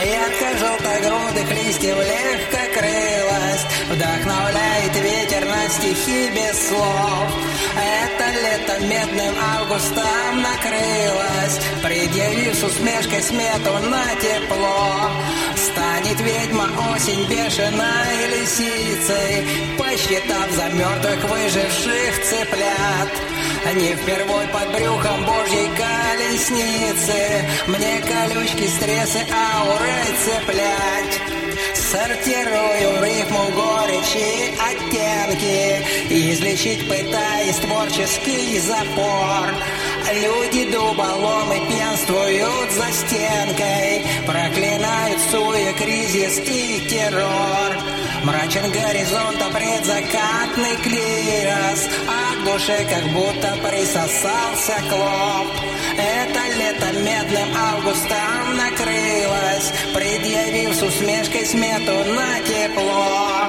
Ярко-желтогрудых листьев легкокрылость вдохновляет ветер на стихи без слов. Это лето медным августом накрылось, предъявив с усмешкой смету на тепло. Станет ведьма осень бешеной лисицей, посчитав за мертвых выживших цыплят. Не впервой под брюхом Божьей колесницы мне колючки, стрессы, ауры цеплять. Сортирую рифму, горечи, оттенки, излечить пытаясь творческий запор. Люди дуболомы пьянствуют за стенкой, проклинают суе, кризис и террор. Мрачен горизонт, а предзакатный клирос, а к душе как будто присосался клоп. Это лето медным августом накрылось, предъявив с усмешкой смету на тепло.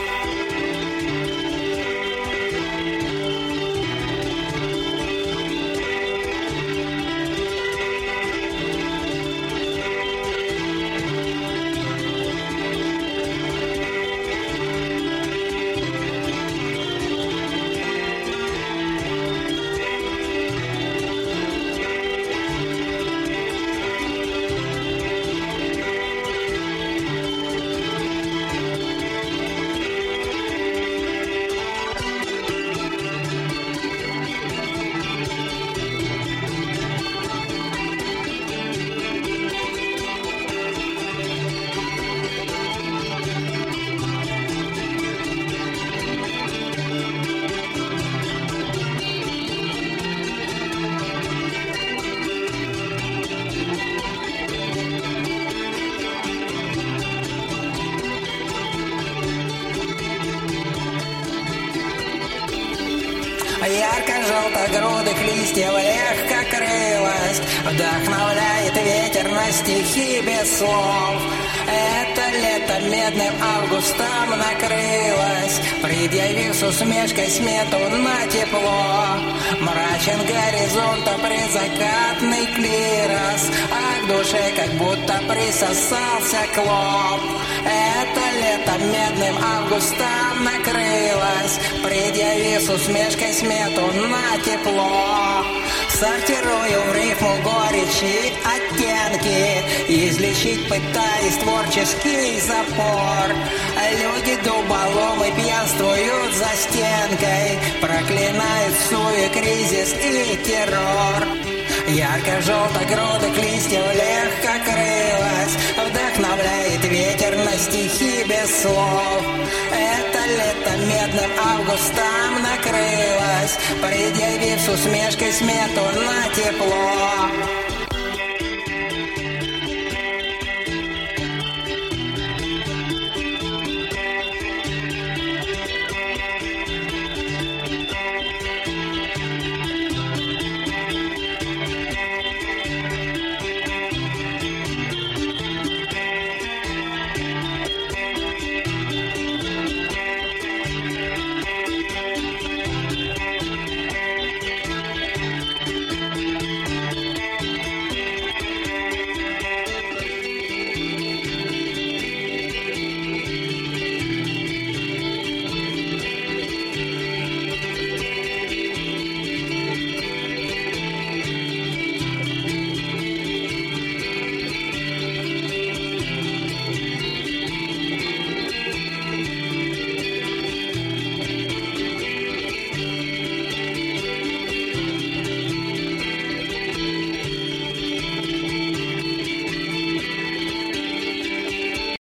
Ярко-желтогрудых листьев легкокрылость вдохновляет ветер на стихи без слов. Это лето медным августом накрылось, предъявив с усмешкой смету на тепло. Мрачен горизонт, а предзакатный клирос, а к душе как будто присосался клоп. Это лето медным августом накрылось, предъявив с усмешкой смету на тепло. Сортирую в рифму горечи, оттенки, излечить пытаясь творческий запор. Люди дуболомы пьянствуют за стенкой, проклинают суе, кризис и террор. Ярко-желтогрудых листьев легкокрылось вдохновляет ветер на стихи без слов. Это лето медным августом накрылось, предъявив с усмешкой смету на тепло.